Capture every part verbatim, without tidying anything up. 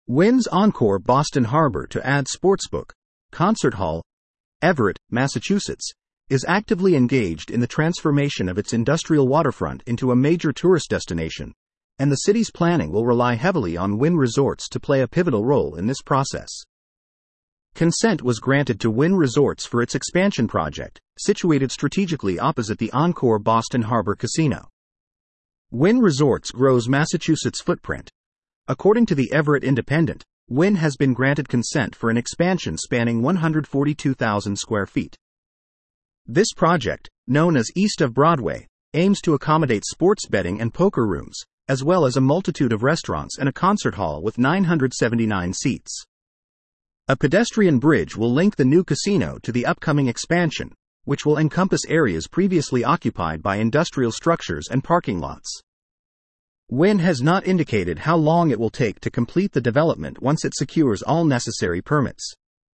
Wynn's Encore Boston Harbor to add sportsbook, concert hall, Everett, Massachusetts, is actively engaged in the transformation of its industrial waterfront into a major tourist destination, and the city's planning will rely heavily on Wynn Resorts to play a pivotal role in this process. Consent was granted to Wynn Resorts for its expansion project, situated strategically opposite the Encore Boston Harbor Casino. Wynn Resorts grows Massachusetts' footprint. According to the Everett Independent, Wynn has been granted consent for an expansion spanning one hundred forty-two thousand square feet. This project, known as East of Broadway, aims to accommodate sports betting and poker rooms, as well as a multitude of restaurants and a concert hall with nine hundred seventy-nine seats. A pedestrian bridge will link the new casino to the upcoming expansion, which will encompass areas previously occupied by industrial structures and parking lots. Wynn has not indicated how long it will take to complete the development once it secures all necessary permits.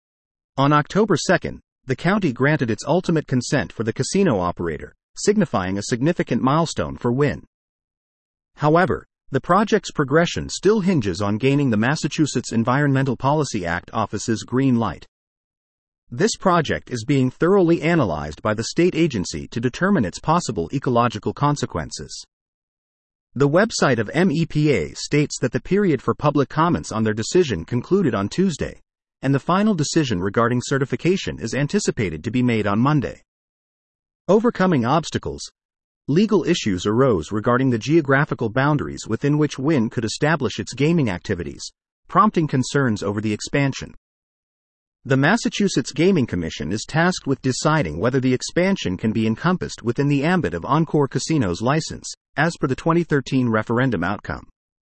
On October second, the county granted its ultimate consent for the casino operator, signifying a significant milestone for Wynn. However, the project's progression still hinges on gaining the Massachusetts Environmental Policy Act office's green light. This project is being thoroughly analyzed by the state agency to determine its possible ecological consequences. The website of M E P A states that the period for public comments on their decision concluded on Tuesday, and the final decision regarding certification is anticipated to be made on Monday. Overcoming obstacles, legal issues arose regarding the geographical boundaries within which Wynn could establish its gaming activities, prompting concerns over the expansion. The Massachusetts Gaming Commission is tasked with deciding whether the expansion can be encompassed within the ambit of Encore Casino's license, as per the twenty thirteen referendum outcome.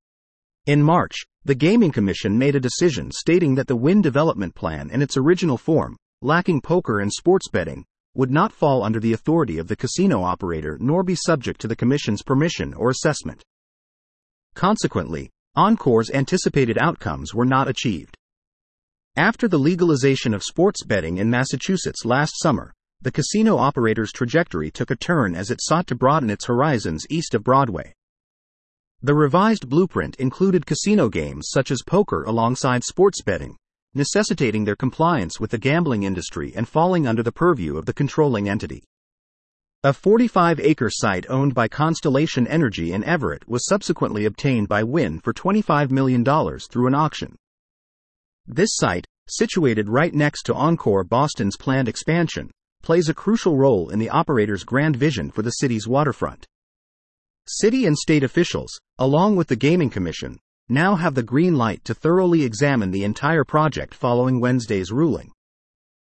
In March, the Gaming Commission made a decision stating that the Wynn development plan in its original form, lacking poker and sports betting, would not fall under the authority of the casino operator nor be subject to the Commission's permission or assessment. Consequently, Encore's anticipated outcomes were not achieved. After the legalization of sports betting in Massachusetts last summer, the casino operator's trajectory took a turn as it sought to broaden its horizons east of Broadway. The revised blueprint included casino games such as poker alongside sports betting, necessitating their compliance with the gambling industry and falling under the purview of the controlling entity. A forty-five acre site owned by Constellation Energy in Everett was subsequently obtained by Wynn for twenty-five million dollars through an auction. This site, situated right next to Encore Boston's planned expansion, plays a crucial role in the operator's grand vision for the city's waterfront. City and state officials, along with the Gaming Commission, now have the green light to thoroughly examine the entire project following Wednesday's ruling.